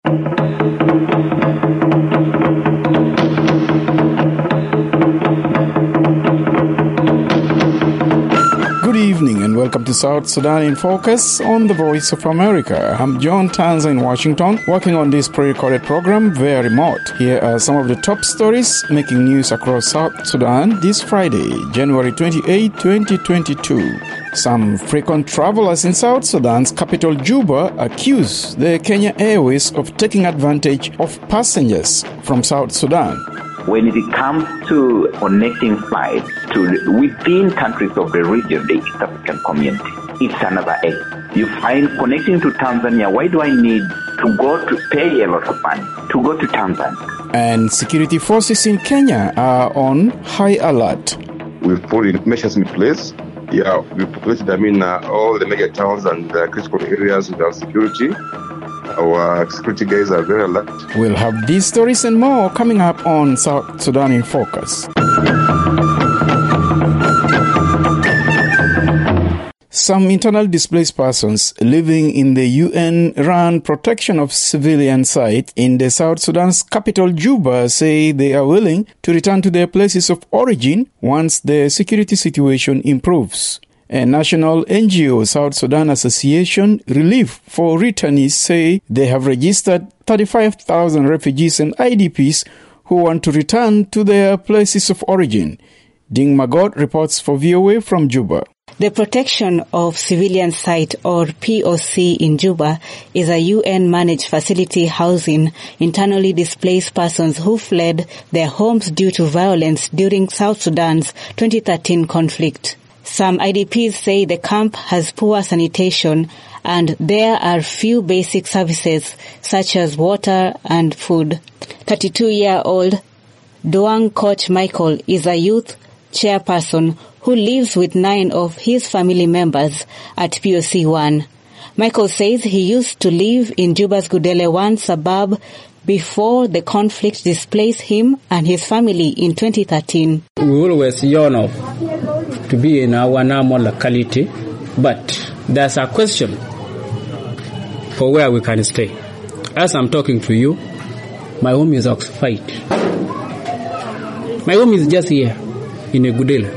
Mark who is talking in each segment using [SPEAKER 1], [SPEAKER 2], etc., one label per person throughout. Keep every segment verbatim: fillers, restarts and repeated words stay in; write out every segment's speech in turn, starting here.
[SPEAKER 1] Good evening and welcome to South Sudan in Focus on the Voice of America. I'm John Tanza in Washington, working on this pre-recorded program via remote. Here are some of the top stories making news across South Sudan this Friday, January twenty-eighth, twenty twenty-two. Some frequent travelers in South Sudan's capital Juba accuse the Kenya Airways of taking advantage of passengers from South Sudan.
[SPEAKER 2] When it comes to connecting flights to within countries of the region, the East African community, it's another egg. You find connecting to Tanzania, why do I need to go to pay a lot of money to go to Tanzania?
[SPEAKER 1] And security forces in Kenya are on high alert.
[SPEAKER 3] We've put in measures in place. Yeah, we've populated, I mean, uh, all the major towns and uh, critical areas with our security. Our security guys are very alert.
[SPEAKER 1] We'll have these stories and more coming up on South Sudan in Focus. Some internal displaced persons living in the U N-run protection of civilian site in the South Sudan's capital Juba say they are willing to return to their places of origin once the security situation improves. A national N G O, South Sudan Association Relief for Returnees, say they have registered thirty-five thousand refugees and I D Ps who want to return to their places of origin. Ding Magot reports for V O A from Juba.
[SPEAKER 4] The Protection of Civilian Site, or P O C, in Juba is a U N-managed facility housing internally displaced persons who fled their homes due to violence during South Sudan's twenty thirteen conflict. Some I D Ps say the camp has poor sanitation and there are few basic services such as water and food. thirty-two-year-old Doang Coach Michael is a youth chairperson who lives with nine of his family members at P O C one. Michael says he used to live in Juba's Gudele one suburb before the conflict displaced him and his family in twenty thirteen.
[SPEAKER 5] We always yearn of to be in our normal locality, but there's a question for where we can stay. As I'm talking to you, my home is occupied. My home is just here in a Gudele.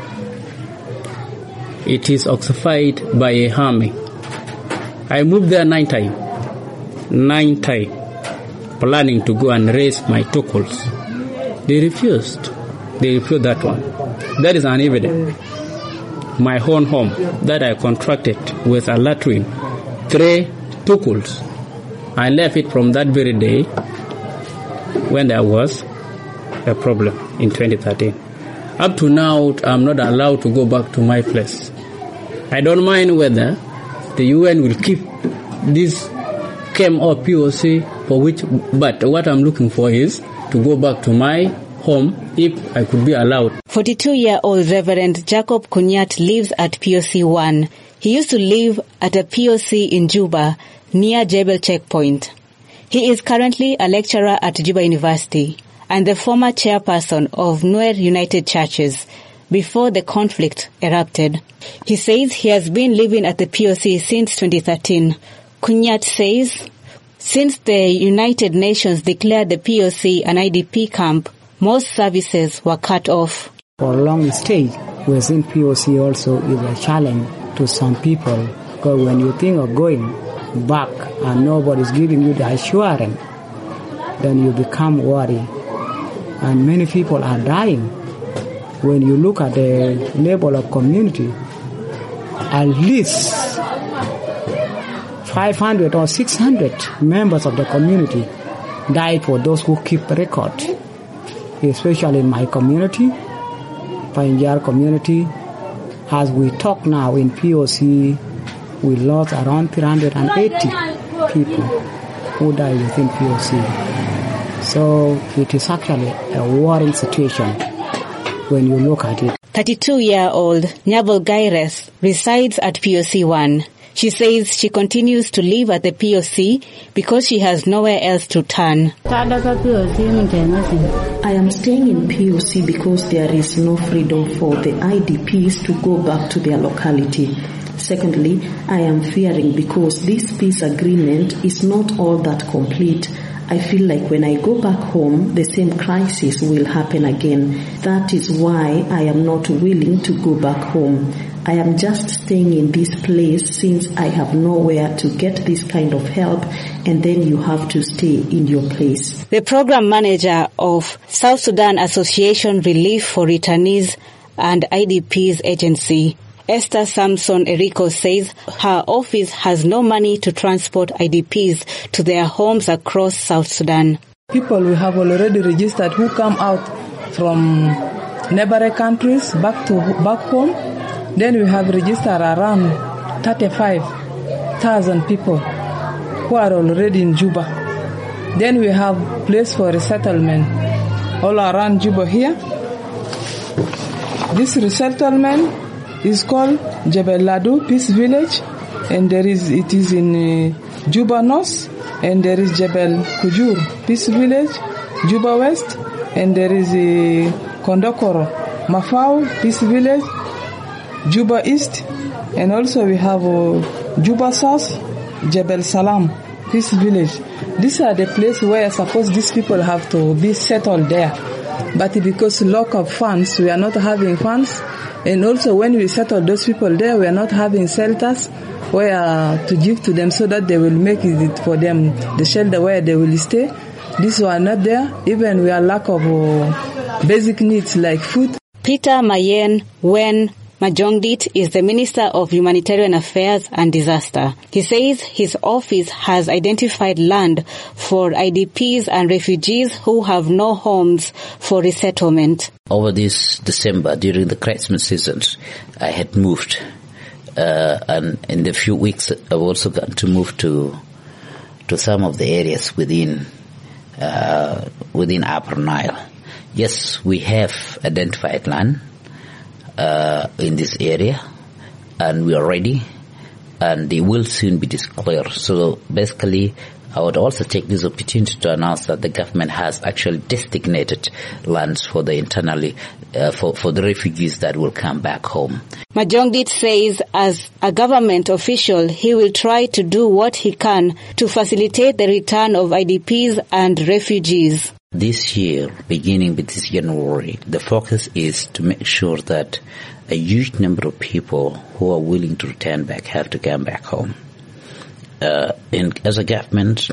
[SPEAKER 5] It is occupied by a army. I moved there nine times. Nine times. Planning to go and raise my tuckles. They refused. They refused that one. That is an evidence. My own home that I contracted with a latrine, three tuckles. I left it from that very day when there was a problem in twenty thirteen. Up to now, I'm not allowed to go back to my place. I don't mind whether the U N will keep this camp or P O C for which, but what I'm looking for is to go back to my home if I could be allowed.
[SPEAKER 4] forty-two-year-old Reverend Jacob Kunyat lives at P O C one. He used to live at a P O C in Juba near Jebel Checkpoint. He is currently a lecturer at Juba University and the former chairperson of Nuer United Churches before the conflict erupted. He says he has been living at the P O C since twenty thirteen. Kunyat says since the United Nations declared the P O C an I D P camp, most services were cut off.
[SPEAKER 6] For a long stay within P O C also is a challenge to some people, because when you think of going back and nobody's giving you the assurance, then you become worried. And many people are dying. When you look at the level of community, at least five hundred or six hundred members of the community died for those who keep record. Especially in my community, Panjar community, as we talk now in P O C, we lost around three hundred eighty people who died within P O C. So it is actually a worrying situation when you look at it.
[SPEAKER 4] thirty-two-year-old Nyabel Gaires resides at P O C one. She says she continues to live at the P O C because she has nowhere else to turn.
[SPEAKER 7] I am staying in P O C because there is no freedom for the I D Ps to go back to their locality. Secondly, I am fearing because this peace agreement is not all that complete I feel like when I go back home, the same crisis will happen again. That is why I am not willing to go back home. I am just staying in this place since I have nowhere to get this kind of help, and then you have to stay in your place.
[SPEAKER 4] The program manager of South Sudan Association Relief for Returnees and I D Ps Agency, Esther Samson Eriko, says her office has no money to transport I D Ps to their homes across South Sudan.
[SPEAKER 8] People we have already registered who come out from neighboring countries back to back home. Then we have registered around thirty-five thousand people who are already in Juba. Then we have place for resettlement all around Juba here. This resettlement is called Jebel Ladu Peace Village, and there is it is in uh, Juba North, and there is Jebel Kujur Peace Village, Juba West, and there is a uh, Kondokoro Mafau Peace Village, Juba East, and also we have uh, Juba South, Jebel Salam Peace Village. These are the places where I suppose these people have to be settled there. But because lack of funds, we are not having funds. And also when we settle those people there, we are not having shelters where uh, to give to them so that they will make it for them, the shelter where they will stay. These were not there. Even we are lack of uh, basic needs like food.
[SPEAKER 4] Peter Mayen Wen Majongdit is the Minister of Humanitarian Affairs and Disaster. He says his office has identified land for I D Ps and refugees who have no homes for resettlement.
[SPEAKER 9] Over this December, during the Christmas season, I had moved. Uh, and in the few weeks, I've also got to move to to some of the areas within uh, within Upper Nile. Yes, we have identified land Uh, in this area, and we are ready, and they will soon be declared. So basically, I would also take this opportunity to announce that the government has actually designated lands for the internally, uh, for, for the refugees that will come back home.
[SPEAKER 4] Majongdit says as a government official, he will try to do what he can to facilitate the return of I D Ps and refugees.
[SPEAKER 9] This year, beginning with this January, the focus is to make sure that a huge number of people who are willing to return back have to come back home. Uh, and as a government,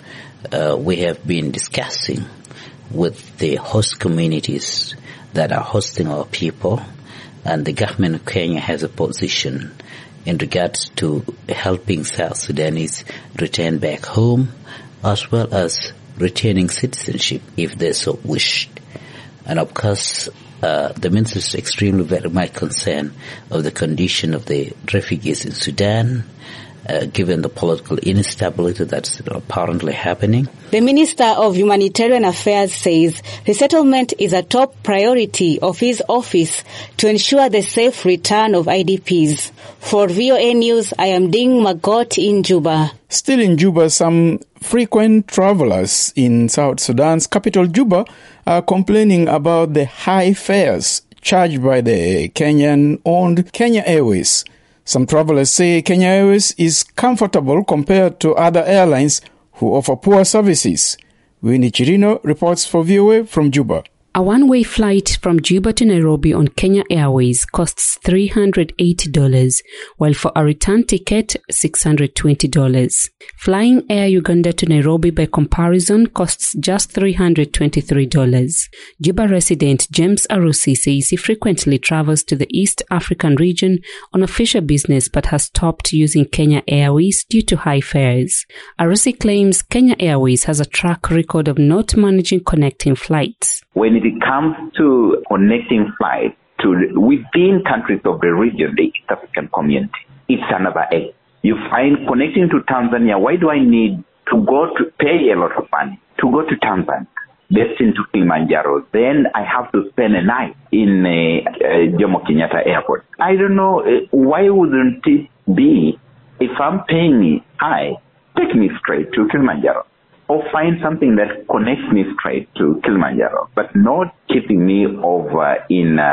[SPEAKER 9] uh, we have been discussing with the host communities that are hosting our people, and the government of Kenya has a position in regards to helping South Sudanese return back home, as well as retaining citizenship if they so wished. And of course, uh, the minister is extremely very much concerned of the condition of the refugees in Sudan, uh, given the political instability that's apparently happening.
[SPEAKER 4] The Minister of Humanitarian Affairs says resettlement is a top priority of his office to ensure the safe return of I D Ps. For V O A News, I am Ding Magot in Juba.
[SPEAKER 1] Still in Juba, some frequent travelers in South Sudan's capital, Juba, are complaining about the high fares charged by the Kenyan-owned Kenya Airways. Some travelers say Kenya Airways is comfortable compared to other airlines who offer poor services. Winnie Chirino reports for V O A from Juba.
[SPEAKER 10] A one-way flight from Juba to Nairobi on Kenya Airways costs three hundred eighty dollars, while for a return ticket, six hundred twenty dollars. Flying Air Uganda to Nairobi by comparison costs just three hundred twenty-three dollars. Juba resident James Arusi says he frequently travels to the East African region on official business but has stopped using Kenya Airways due to high fares. Arusi claims Kenya Airways has a track record of not managing connecting flights.
[SPEAKER 2] When it comes to connecting flights to within countries of the region, the East African community, it's another egg. You find connecting to Tanzania, why do I need to go to pay a lot of money to go to Tanzania, destined to Kilimanjaro? Then I have to spend a night in uh, uh, Jomo Kenyatta Airport. I don't know, uh, why wouldn't it be, if I'm paying high, take me straight to Kilimanjaro? Or find something that connects me straight to Kilimanjaro, but not keeping me over in uh,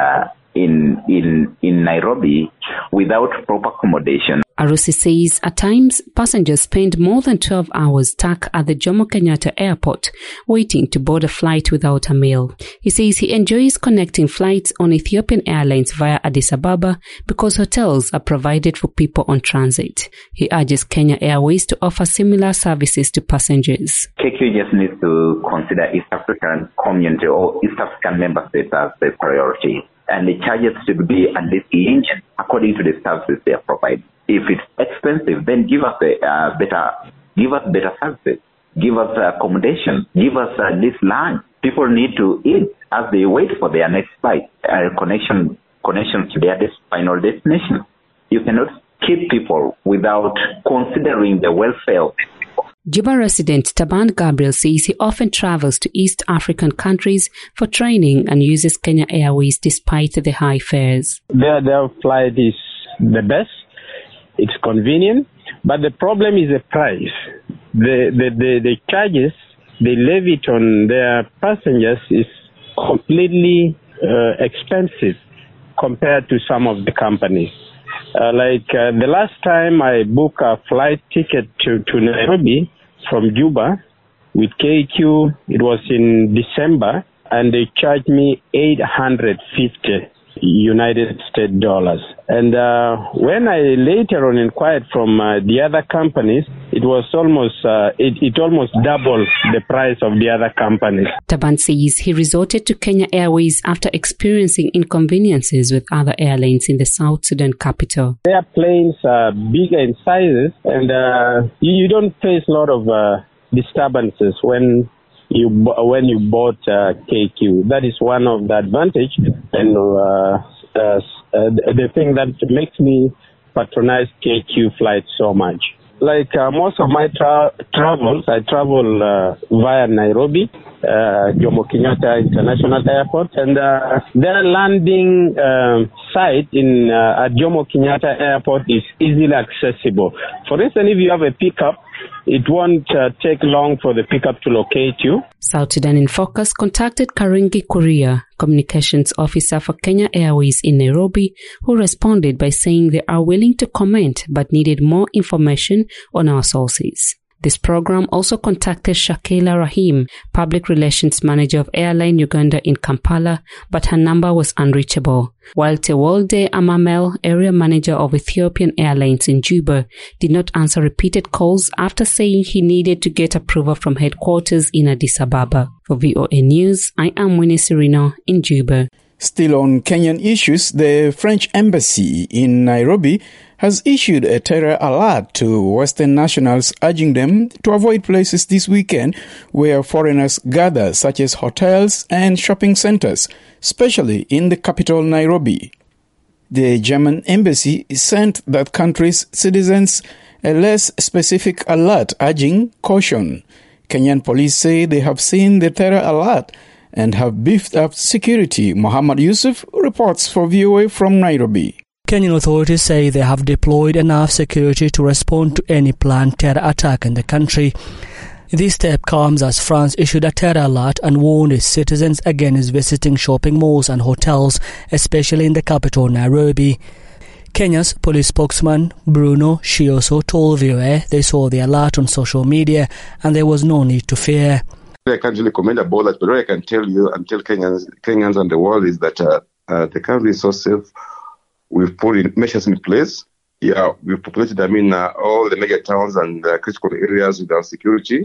[SPEAKER 2] in in in Nairobi without proper accommodation.
[SPEAKER 10] Arusi says at times passengers spend more than twelve hours stuck at the Jomo Kenyatta airport waiting to board a flight without a meal. He says he enjoys connecting flights on Ethiopian Airlines via Addis Ababa because hotels are provided for people on transit. He urges Kenya Airways to offer similar services to passengers.
[SPEAKER 2] K Q just needs to consider East African community or East African member states as the priority, and the charges should be at least linked according to the services they are providing. If it's expensive, then give us a uh, better, give us better services, give us accommodation, give us at least lunch. People need to eat as they wait for their next flight, uh, connection, connection to their des- final destination. You cannot keep people without considering the welfare of people.
[SPEAKER 10] Juba resident Taban Gabriel says he often travels to East African countries for training and uses Kenya Airways despite the high fares.
[SPEAKER 11] Their, their flight is the best. It's convenient, but the problem is the price. The, the, the, the charges they levy on their passengers is completely uh, expensive compared to some of the companies. Uh, like uh, the last time I booked a flight ticket to, to Nairobi from Juba with K Q, it was in December, and they charged me eight hundred fifty United States dollars. And uh, when I later on inquired from uh, the other companies, it was almost uh, it, it almost doubled the price of the other companies.
[SPEAKER 10] Taban says he resorted to Kenya Airways after experiencing inconveniences with other airlines in the South Sudan capital.
[SPEAKER 11] Their planes are bigger in sizes, and uh, you, you don't face a lot of uh, disturbances when you when you bought uh, K Q. That is one of the advantage, and uh, uh, the thing that makes me patronize K Q flights so much. Like uh, most of my tra- travels, I travel uh, via Nairobi, uh, Jomo Kenyatta International Airport, and uh, their landing uh, site in uh, at Jomo Kenyatta Airport is easily accessible. For instance, if you have a pickup, it won't uh, take long for the pickup to locate you.
[SPEAKER 10] South Sudan in Focus contacted Karingi Kuria, communications officer for Kenya Airways in Nairobi, who responded by saying they are willing to comment but needed more information on our sources. This program also contacted Shakila Rahim, Public Relations Manager of Airline Uganda in Kampala, but her number was unreachable. While Tewolde Amamel, Area Manager of Ethiopian Airlines in Juba, did not answer repeated calls after saying he needed to get approval from headquarters in Addis Ababa. For V O A News, I am Winnie Serino in Juba.
[SPEAKER 1] Still on Kenyan issues, the French Embassy in Nairobi has issued a terror alert to Western nationals, urging them to avoid places this weekend where foreigners gather, such as hotels and shopping centers, especially in the capital Nairobi. The German embassy sent that country's citizens a less specific alert urging caution. Kenyan police say they have seen the terror alert and have beefed up security. Muhammad Yusuf reports for V O A from Nairobi.
[SPEAKER 12] Kenyan authorities say they have deployed enough security to respond to any planned terror attack in the country. This step comes as France issued a terror alert and warned its citizens against visiting shopping malls and hotels, especially in the capital, Nairobi. Kenya's police spokesman Bruno Shioso told V O A they saw the alert on social media and there was no need to fear.
[SPEAKER 3] I can't really comment about that, but what I can tell you and tell Kenyans, Kenyans and the world is that uh, uh, the country is so safe. We've put in measures in place. Yeah, we've populated, I mean, uh, all the mega towns and uh, critical areas with our security.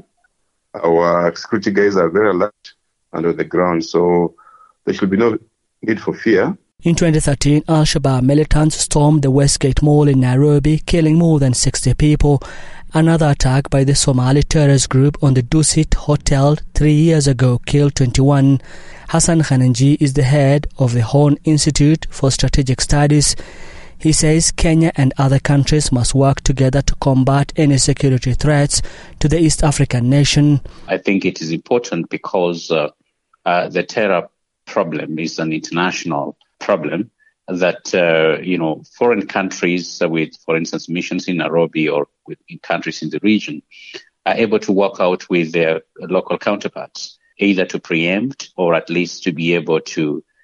[SPEAKER 3] Our security guys are very alert and on the ground, so there should be no need for fear.
[SPEAKER 12] In twenty thirteen, Al-Shabaab militants stormed the Westgate Mall in Nairobi, killing more than sixty people. Another attack by the Somali terrorist group on the Dusit Hotel three years ago killed twenty-one. Hassan Khananji is the head of the Horn Institute for Strategic Studies. He says Kenya and other countries must work together to combat any security threats to the East African nation.
[SPEAKER 13] I think it is important because uh, uh, the terror problem is an international problem that, uh, you know, foreign countries uh, with, for instance, missions in Nairobi or with, in countries in the region are able to work out with their local counterparts, either to preempt or at least to be able to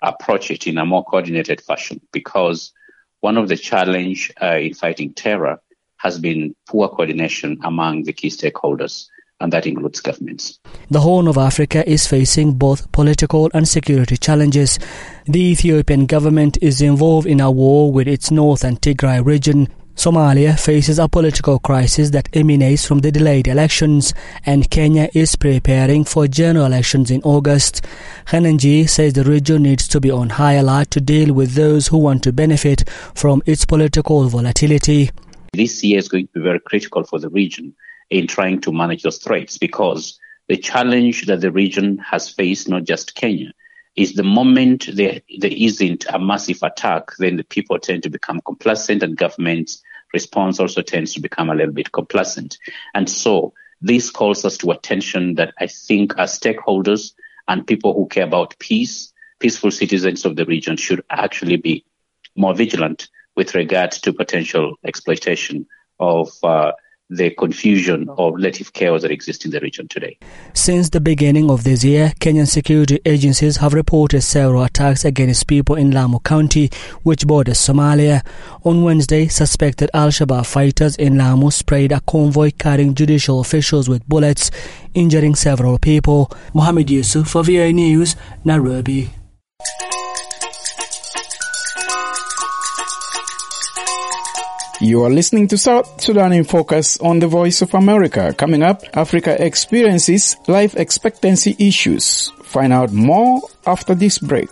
[SPEAKER 13] approach it in a more coordinated fashion, because one of the challenge uh, in fighting terror has been poor coordination among the key stakeholders, and that includes governments.
[SPEAKER 12] The Horn of Africa is facing both political and security challenges. The Ethiopian government is involved in a war with its north and Tigray region. Somalia faces a political crisis that emanates from the delayed elections, and Kenya is preparing for general elections in August. Henenji says the region needs to be on high alert to deal with those who want to benefit from its political volatility.
[SPEAKER 13] This year is going to be very critical for the region in trying to manage those threats, because the challenge that the region has faced, not just Kenya, is the moment there, there isn't a massive attack, then the people tend to become complacent, and government's response also tends to become a little bit complacent. And so this calls us to attention that I think as stakeholders and people who care about peace, peaceful citizens of the region should actually be more vigilant with regard to potential exploitation of uh, the confusion or relative chaos that exists in the region today.
[SPEAKER 12] Since the beginning of this year, Kenyan security agencies have reported several attacks against people in Lamu County, which borders Somalia. On Wednesday, suspected Al-Shabaab fighters in Lamu sprayed a convoy carrying judicial officials with bullets, injuring several people. Mohammed Yusuf for V O A News, Nairobi.
[SPEAKER 1] You are listening to South Sudan in Focus on the Voice of America. Coming up, Africa experiences life expectancy issues. Find out more after this break.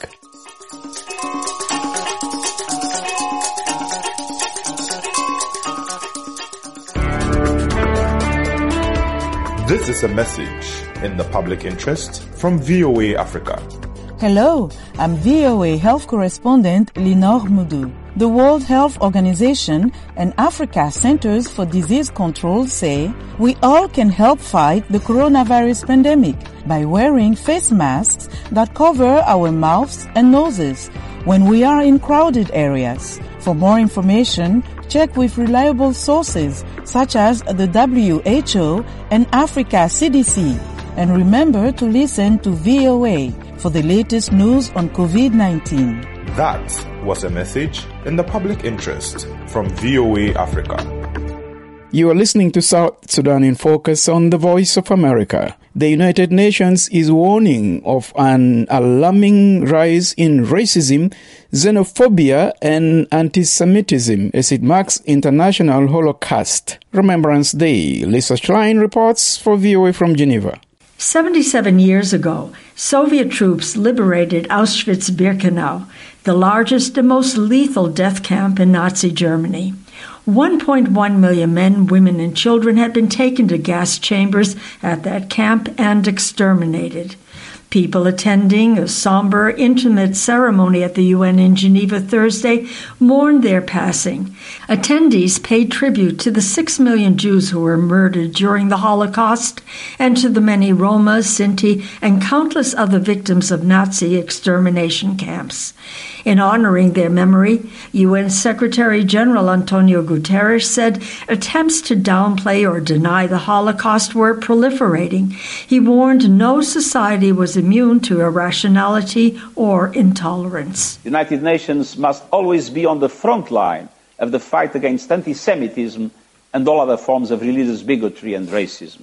[SPEAKER 14] This is a message in the public interest from V O A Africa.
[SPEAKER 15] Hello, I'm V O A Health Correspondent Linor Mudu. The World Health Organization and Africa Centers for Disease Control say we all can help fight the coronavirus pandemic by wearing face masks that cover our mouths and noses when we are in crowded areas. For more information, check with reliable sources such as the W H O and Africa C D C. And remember to listen to V O A for the latest news on COVID nineteen.
[SPEAKER 14] That was a message in the public interest from V O A Africa.
[SPEAKER 1] You are listening to South Sudan in Focus on the Voice of America. The United Nations is warning of an alarming rise in racism, xenophobia, and anti-Semitism as it marks International Holocaust Remembrance Day. Lisa Schlein reports for V O A from Geneva.
[SPEAKER 16] seventy-seven years ago, Soviet troops liberated Auschwitz-Birkenau, the largest and most lethal death camp in Nazi Germany. one point one million men, women, and children had been taken to gas chambers at that camp and exterminated. People attending a somber, intimate ceremony at the U N in Geneva Thursday mourned their passing. Attendees paid tribute to the six million Jews who were murdered during the Holocaust and to the many Roma, Sinti, and countless other victims of Nazi extermination camps. In honoring their memory, U N Secretary General Antonio Guterres said attempts to downplay or deny the Holocaust were proliferating. He warned no society was immune to irrationality or intolerance.
[SPEAKER 17] The United Nations must always be on the front line of the fight against anti-Semitism and all other forms of religious bigotry and racism.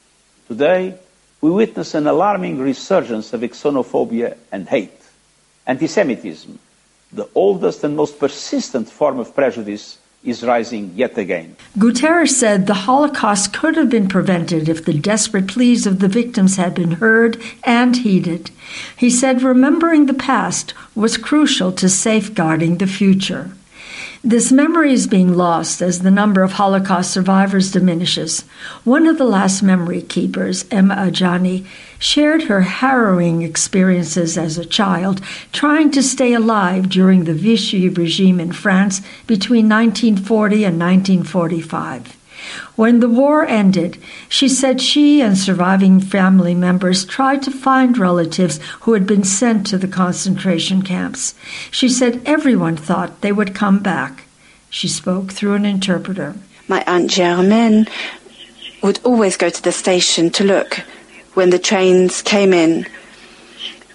[SPEAKER 17] Today, we witness an alarming resurgence of xenophobia and hate. Anti-Semitism, the oldest and most persistent form of prejudice, is rising yet again.
[SPEAKER 16] Guterres said the Holocaust could have been prevented if the desperate pleas of the victims had been heard and heeded. He said remembering the past was crucial to safeguarding the future. This memory is being lost as the number of Holocaust survivors diminishes. One of the last memory keepers, Emma Ajani, shared her harrowing experiences as a child trying to stay alive during the Vichy regime in France between nineteen forty and nineteen forty-five. When the war ended, she said she and surviving family members tried to find relatives who had been sent to the concentration camps. She said everyone thought they would come back. She spoke through an interpreter.
[SPEAKER 18] My Aunt Germaine would always go to the station to look when the trains came in.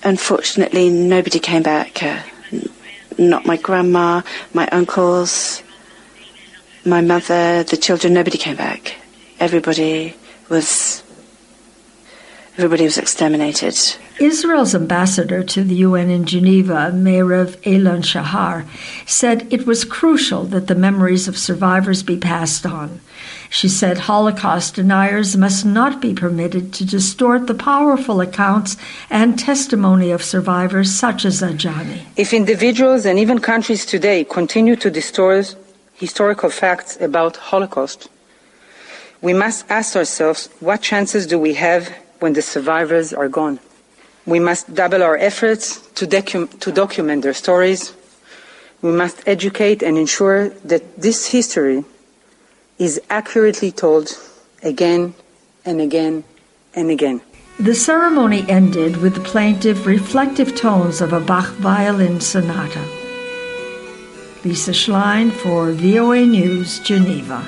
[SPEAKER 18] unfortunately, nobody came back. Uh, not my grandma, my uncles, my mother, the children, nobody came back. Everybody was, everybody was exterminated.
[SPEAKER 16] Israel's ambassador to the U N in Geneva, Meirav Elon Shahar, said it was crucial that the memories of survivors be passed on. She said Holocaust deniers must not be permitted to distort the powerful accounts and testimony of survivors such as Ajani.
[SPEAKER 19] If individuals and even countries today continue to distort historical facts about Holocaust, we must ask ourselves, what chances do we have when the survivors are gone? We must double our efforts to, docu- to document their stories. We must educate and ensure that this history is accurately told again and again and again.
[SPEAKER 16] The ceremony ended with the plaintive, reflective tones of a Bach violin sonata. Lisa Schlein for V O A News, Geneva.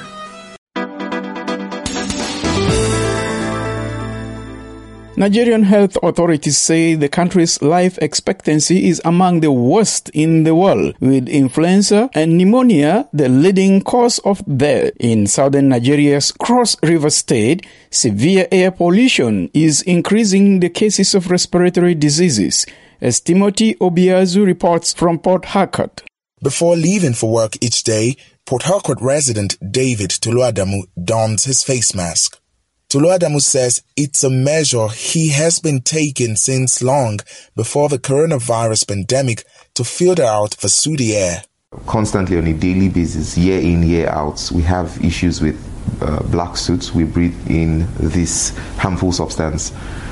[SPEAKER 1] Nigerian health authorities say the country's life expectancy is among the worst in the world, with influenza and pneumonia the leading cause of death. In southern Nigeria's Cross River State, severe air pollution is increasing the cases of respiratory diseases, as Timothy Obiazu reports from Port Harcourt.
[SPEAKER 20] Before leaving for work each day, Port Harcourt resident David Tuluadamu dons his face mask. Tuluadamu says it's a measure he has been taking since long before the coronavirus pandemic to filter out the sooty air.
[SPEAKER 21] Constantly on a daily basis, year in, year out, we have issues with uh, black soot. We breathe in this harmful substance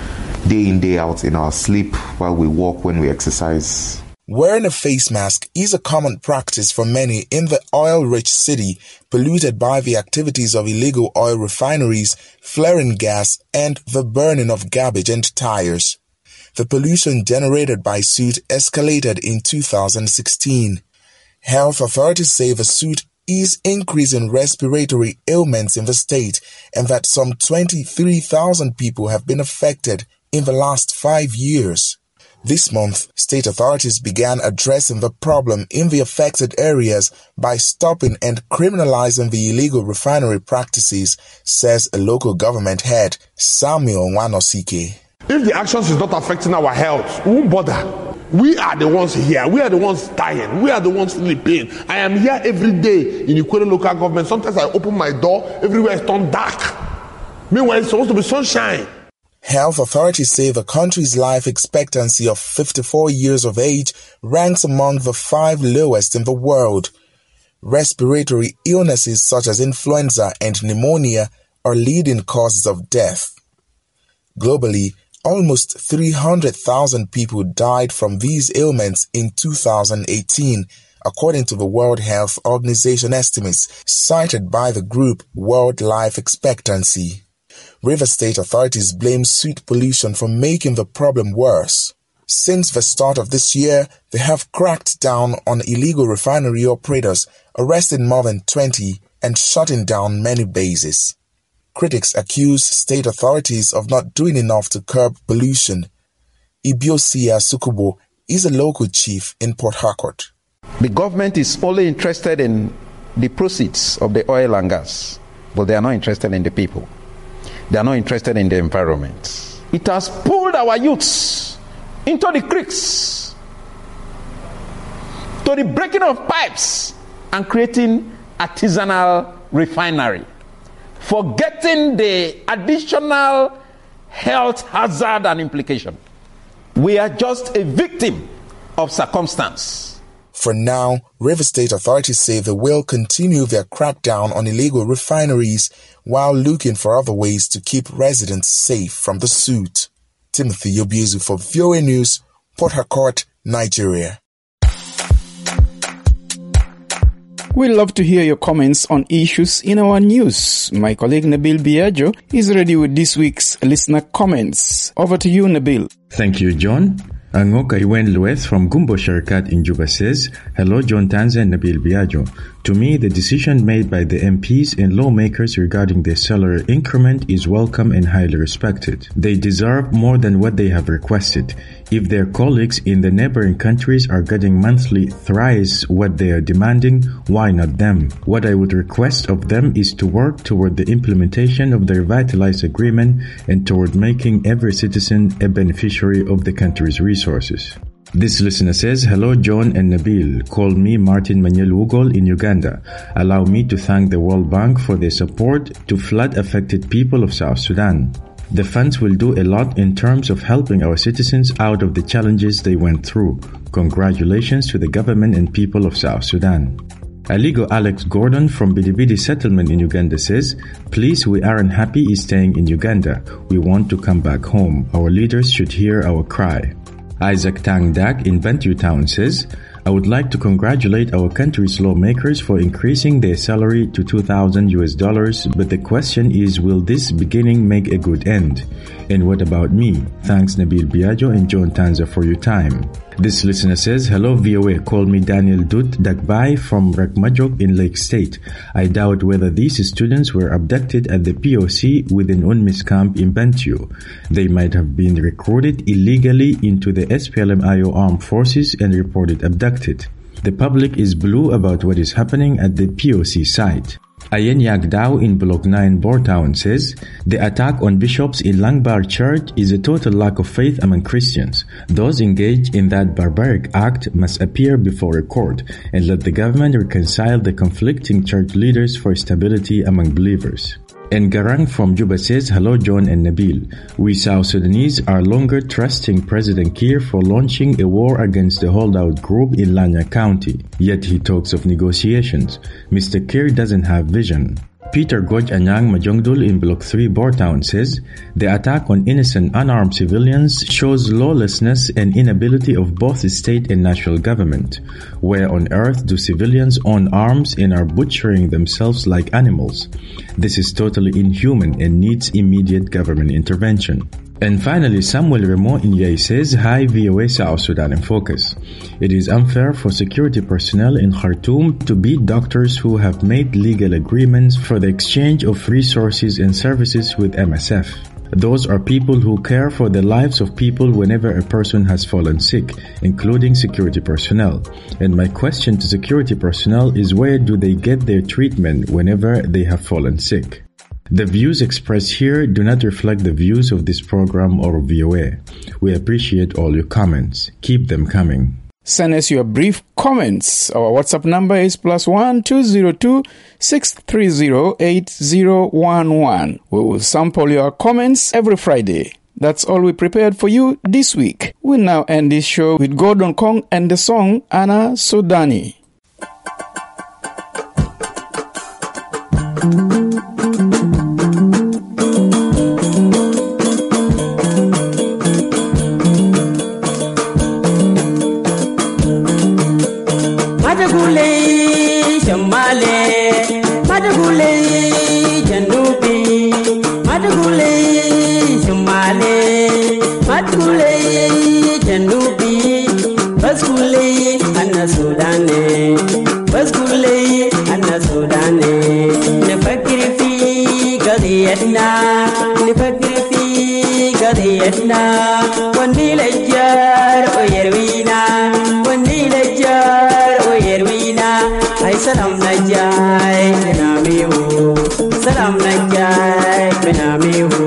[SPEAKER 21] day in, day out in our sleep, while we walk, when we exercise.
[SPEAKER 20] Wearing a face mask is a common practice for many in the oil-rich city, polluted by the activities of illegal oil refineries, flaring gas, and the burning of garbage and tires. The pollution generated by soot escalated in two thousand sixteen. Health authorities say the soot is increasing respiratory ailments in the state, and that some twenty-three thousand people have been affected in the last five years. This month, state authorities began addressing the problem in the affected areas by stopping and criminalizing the illegal refinery practices, says a local government head, Samuel Wanosike.
[SPEAKER 22] If the actions is not affecting our health, we won't bother. We are the ones here. We are the ones dying. We are the ones feeling pain. I am here every day in Ikwere local government. Sometimes I open my door, everywhere is turned dark. Meanwhile, it's supposed to be sunshine.
[SPEAKER 20] Health authorities say the country's life expectancy of fifty-four years of age ranks among the five lowest in the world. Respiratory illnesses such as influenza and pneumonia are leading causes of death. Globally, almost three hundred thousand people died from these ailments in two thousand eighteen, according to the World Health Organization estimates cited by the group World Life Expectancy. River State authorities blame soot pollution for making the problem worse. Since the start of this year, they have cracked down on illegal refinery operators, arresting more than twenty and shutting down many bases. Critics accuse state authorities of not doing enough to curb pollution. Ibiosia Sukubo is a local chief in Port Harcourt.
[SPEAKER 23] The government is only interested in the proceeds of the oil and gas, but they are not interested in the people. They are not interested in the environment. It has pulled our youths into the creeks, to the breaking of pipes and creating artisanal refinery, forgetting the additional health hazard and implication. We are just a victim of circumstance.
[SPEAKER 20] For now, River State authorities say they will continue their crackdown on illegal refineries while looking for other ways to keep residents safe from the soot. Timothy Obiezu for V O A News, Port Harcourt, Nigeria.
[SPEAKER 1] We love to hear your comments on issues in our news. My colleague Nabil Biagio is ready with this week's listener comments. Over to you, Nabil.
[SPEAKER 24] Thank you, John.
[SPEAKER 1] Angoka Iwen Lueth from Gumbo Sharikat in Juba says, hello John Tanza and Nabil Biagio. To me, the decision made by the M Ps and lawmakers regarding their salary increment is welcome and highly respected. They deserve more than what they have requested. If their colleagues in the neighboring countries are getting monthly thrice what they are demanding, why not them? What I would request of them is to work toward the implementation of the revitalized agreement and toward making every citizen a beneficiary of the country's resources. This listener says, hello John and Nabil. Call me Martin Manuel Ugol in Uganda. Allow me to thank the World Bank for their support to flood-affected people of South Sudan. The funds will do a lot in terms of helping our citizens out of the challenges they went through. Congratulations to the government and people of South Sudan. Aligo Alex Gordon from Bidibidi settlement in Uganda says, please, we aren't happy staying in Uganda. We want to come back home. Our leaders should hear our cry. Isaac Tang Dak in Bantu Town says, I would like to congratulate our country's lawmakers for increasing their salary to two thousand U S dollars, but the question is, will this beginning make a good end? And what about me? Thanks Nabil Biagio and John Tanza for your time. This listener says, hello V O A, call me Daniel Dut Dakbai from Rakmajok in Lake State. I doubt whether these students were abducted at the P O C within UNMISS camp in Bantu. They might have been recruited illegally into the S P L M I O armed forces and reported abducted. The public is blue about what is happening at the P O C site. Ayen Yagdao in Block nine Bourtown says, the attack on bishops in Langbar Church is a total lack of faith among Christians. Those engaged in that barbaric act must appear before a court and let the government reconcile the conflicting church leaders for stability among believers. And Garang from Juba says, hello John and Nabil. We South Sudanese are longer trusting President Kiir for launching a war against the holdout group in Lanya County. Yet he talks of negotiations. Mister Kiir doesn't have vision. Peter Goj Anyang Majongdul in Block three Bourtown says, the attack on innocent unarmed civilians shows lawlessness and inability of both the state and national government. Where on earth do civilians own arms and are butchering themselves like animals? This is totally inhuman and needs immediate government intervention. And finally, Samuel Remo in Yei says, hi V O A South Sudan in Focus. It is unfair for security personnel in Khartoum to beat doctors who have made legal agreements for the exchange of resources and services with M S F. Those are people who care for the lives of people whenever a person has fallen sick, including security personnel. And my question to security personnel is, where do they get their treatment whenever they have fallen sick? The views expressed here do not reflect the views of this program or V O A. We appreciate all your comments. Keep them coming.
[SPEAKER 5] Send us your brief comments. Our WhatsApp number is plus one two zero two six three zero eight zero one one. We will sample your comments every Friday. That's all we prepared for you this week. We'll now end this show with Gordon Kong and the song Anna Sudani.
[SPEAKER 6] Salam najai benamihu, salam najai benamihu.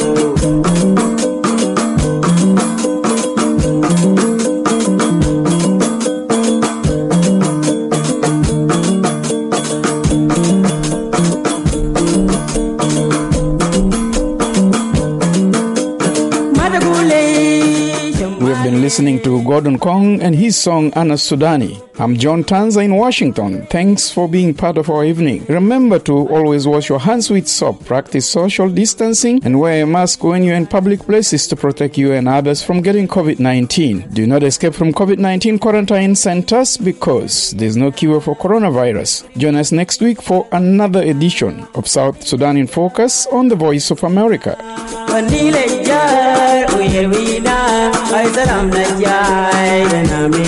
[SPEAKER 5] Listening to Gordon Kong and his song Anna Sudani. I'm John Tanza in Washington. Thanks for being part of our evening. Remember to always wash your hands with soap, practice social distancing, and wear a mask when you're in public places to protect you and others from getting covid nineteen. Do not escape from covid nineteen quarantine centers because there's no cure for coronavirus. Join us next week for another edition of South Sudan in Focus on the Voice of America.
[SPEAKER 6] salam najai nami